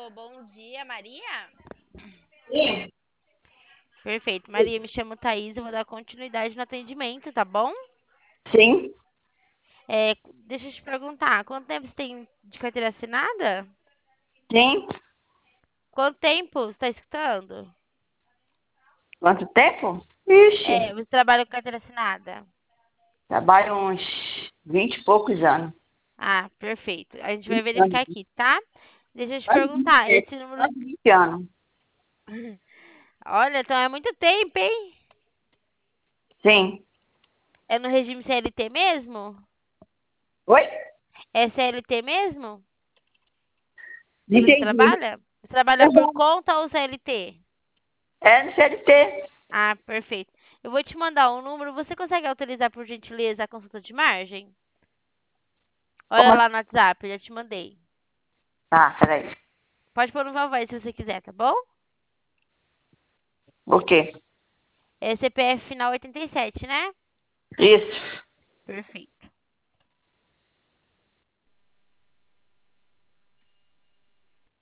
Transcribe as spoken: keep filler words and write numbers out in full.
bom dia, Maria? Sim. Perfeito. Maria, me chamo Thaís, eu vou dar continuidade no atendimento, tá bom? Sim, É, deixa eu te perguntar, quanto tempo você tem de carteira assinada? sim. Quanto tempo você está escutando? Quanto tempo? Ixi, É, você trabalha com carteira assinada? trabalho uns vinte e poucos anos. Ah, perfeito. A gente vai vinte anos. verificar aqui, tá? Deixa eu te Quase vinte, perguntar, esse número... quase vinte anos. Olha, então é muito tempo, hein? Sim. É no regime C L T mesmo? Oi? É C L T mesmo? Que você Entendi. trabalha? Você trabalha por Uhum. conta ou C L T? É no C L T. Ah, perfeito. Eu vou te mandar um número. Você consegue autorizar, por gentileza, a consulta de margem? Olha Como assim? lá no WhatsApp, já te mandei. Ah, peraí. Pode pôr no Valverde se você quiser, tá bom? O quê? É C P F final oitenta e sete, né? Isso. Perfeito.